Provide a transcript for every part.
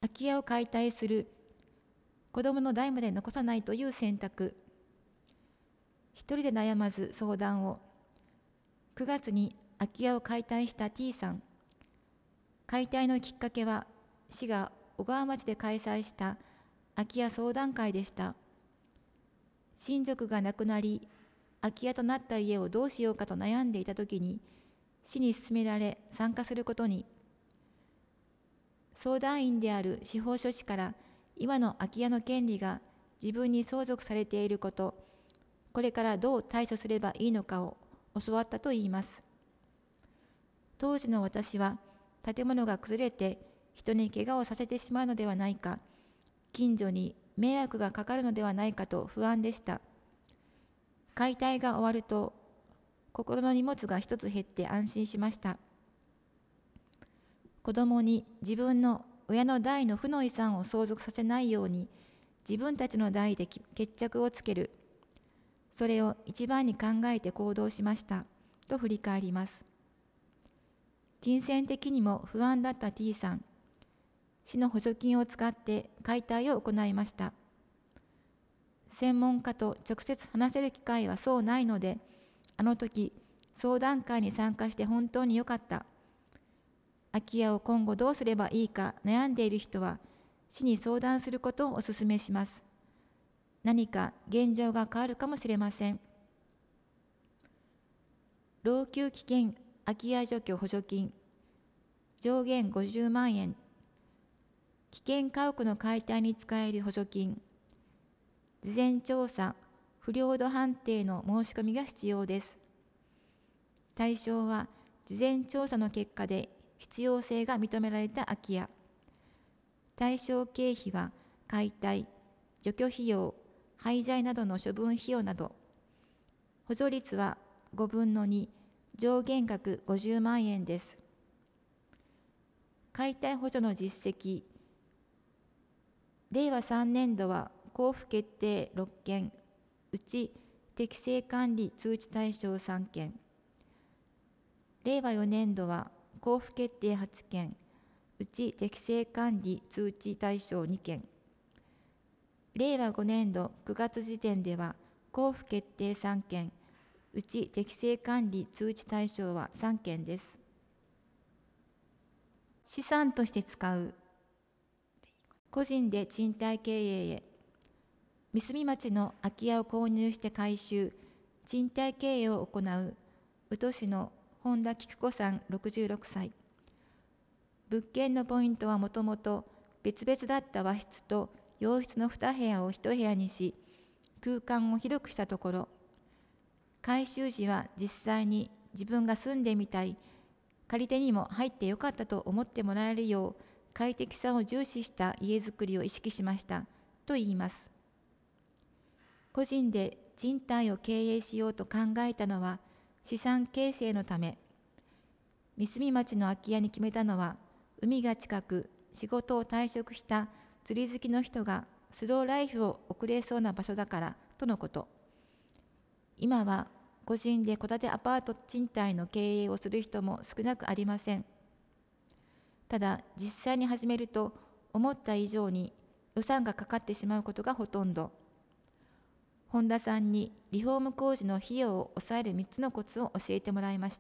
空き家を解体する、子供の代まで残さないという選択。一人で悩まず相談を。9月に空き家を解体した T さん。解体のきっかけは、市が小川町で開催した空き家相談会でした。親族が亡くなり、空き家となった家をどうしようかと悩んでいたときに、市に勧められ参加することに。相談員である司法書士から、今の空き家の権利が自分に相続されていること、これからどう対処すればいいのかを教わったといいます。当時の私は、建物が崩れて人に怪我をさせてしまうのではないか、近所に迷惑がかかるのではないかと不安でした。解体が終わると、心の荷物が一つ減って安心しました。子供に自分の親の代の負の遺産を相続させないように、自分たちの代で決着をつける。それを一番に考えて行動しました。と振り返ります。金銭的にも不安だった T さん。市の補助金を使って解体を行いました。専門家と直接話せる機会はそうないので、あの時、相談会に参加して本当に良かった。空き家を今後どうすればいいか悩んでいる人は、市に相談することをお勧めします。何か現状が変わるかもしれません。老朽危険空き家除去補助金、上限50万円。危険家屋の解体に使える補助金。事前調査、不良度判定の申し込みが必要です。対象は、事前調査の結果で必要性が認められた空き家。対象経費は、解体、除去費用、廃材などの処分費用など。補助率は5分の2、上限額50万円です。解体補助の実績。令和3年度は交付決定6件、うち適正管理通知対象3件。令和4年度は交付決定8件、うち適正管理通知対象2件。令和5年度9月時点では交付決定3件、うち適正管理通知対象は3件です。資産として使う。個人で賃貸経営へ。三角町の空き家を購入して改修、賃貸経営を行う宇土市の本田菊子さん66歳。物件のポイントはもともと別々だった和室と洋室の2部屋を1部屋にし、空間を広くしたところ、改修時は実際に自分が住んでみたい、借り手にも入ってよかったと思ってもらえるよう、快適さを重視した家づくりを意識しましたと言います。個人で賃貸を経営しようと考えたのは資産形成のため。三角町の空き家に決めたのは、海が近く仕事を退職した釣り好きの人がスローライフを送れそうな場所だからとのこと。今は個人で戸建てアパート賃貸の経営をする人も少なくありません。ただ実際に始めると思った以上に予算がかかってしまうことがほとんど。本田さんにリフォーム工事の費用を抑える3つのコツを教えてもらいました。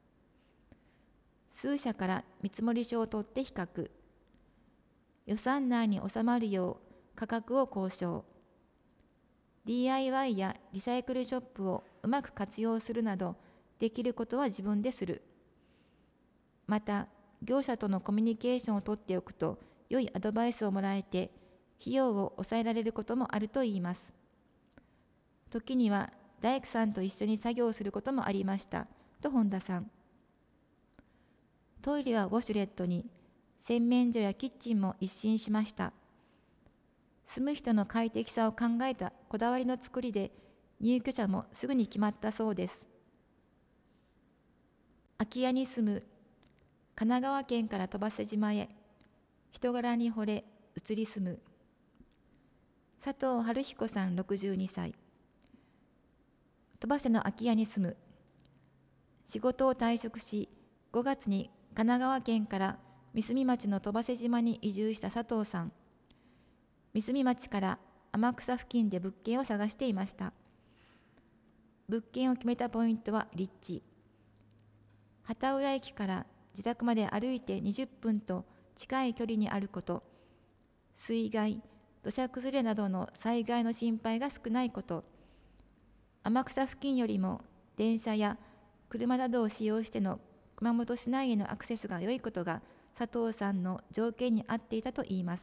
数社から見積書を取って比較。予算内に収まるよう価格を交渉。DIY やリサイクルショップをうまく活用するなど、できることは自分でする。また、業者とのコミュニケーションをとっておくと、良いアドバイスをもらえて、費用を抑えられることもあるといいます。時には大工さんと一緒に作業することもありました、と本田さん。トイレはウォシュレットに、洗面所やキッチンも一新しました。住む人の快適さを考えたこだわりの作りで、入居者もすぐに決まったそうです。空き家に住む。神奈川県から飛ばせ島へ。人柄に惚れ、移り住む。佐藤春彦さん62歳。飛ばせの空き家に住む。仕事を退職し、5月に神奈川県から三角町の戸瀬島に移住した佐藤さん。三角町から天草付近で物件を探していました。物件を決めたポイントは立地。畑浦駅から自宅まで歩いて20分と近い距離にあること、水害、土砂崩れなどの災害の心配が少ないこと、天草付近よりも電車や車などを使用しての熊本市内へのアクセスが良いことが佐藤さんの条件に合っていたといいます。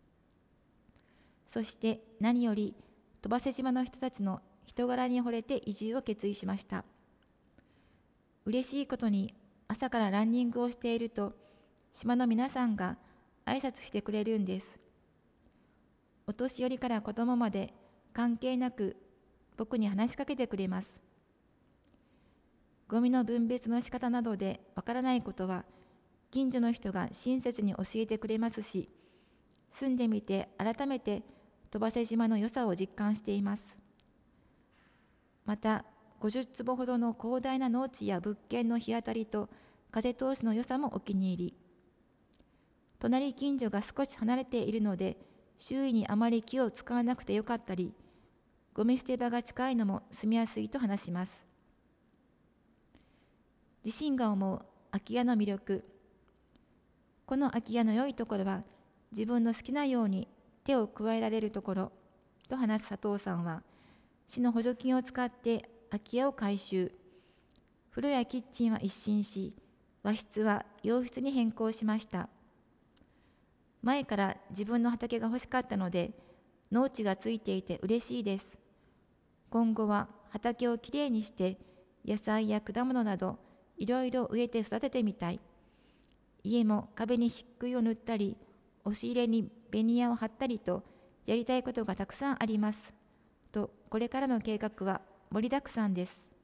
そして何より戸瀬島の人たちの人柄に惚れて移住を決意しました。嬉しいことに朝からランニングをしていると島の皆さんが挨拶してくれるんです。お年寄りから子供まで関係なく僕に話しかけてくれます。ゴミの分別の仕方などでわからないことは近所の人が親切に教えてくれますし、住んでみて改めて戸瀬島の良さを実感しています。また50坪ほどの広大な農地や物件の日当たりと風通しの良さもお気に入り。隣近所が少し離れているので周囲にあまり気を使わなくてよかったり、ゴミ捨て場が近いのも住みやすいと話します。自身が思う空き家の魅力。この空き家の良いところは自分の好きなように手を加えられるところと話す佐藤さんは、市の補助金を使って空き家を改修。風呂やキッチンは一新し、和室は洋室に変更しました。前から自分の畑が欲しかったので、農地がついていて嬉しいです。今後は畑をきれいにして野菜や果物などいろいろ植えて育ててみたい。家も壁に漆喰を塗ったり、押し入れにベニヤを貼ったりとやりたいことがたくさんあります。と、これからの計画は盛りだくさんです。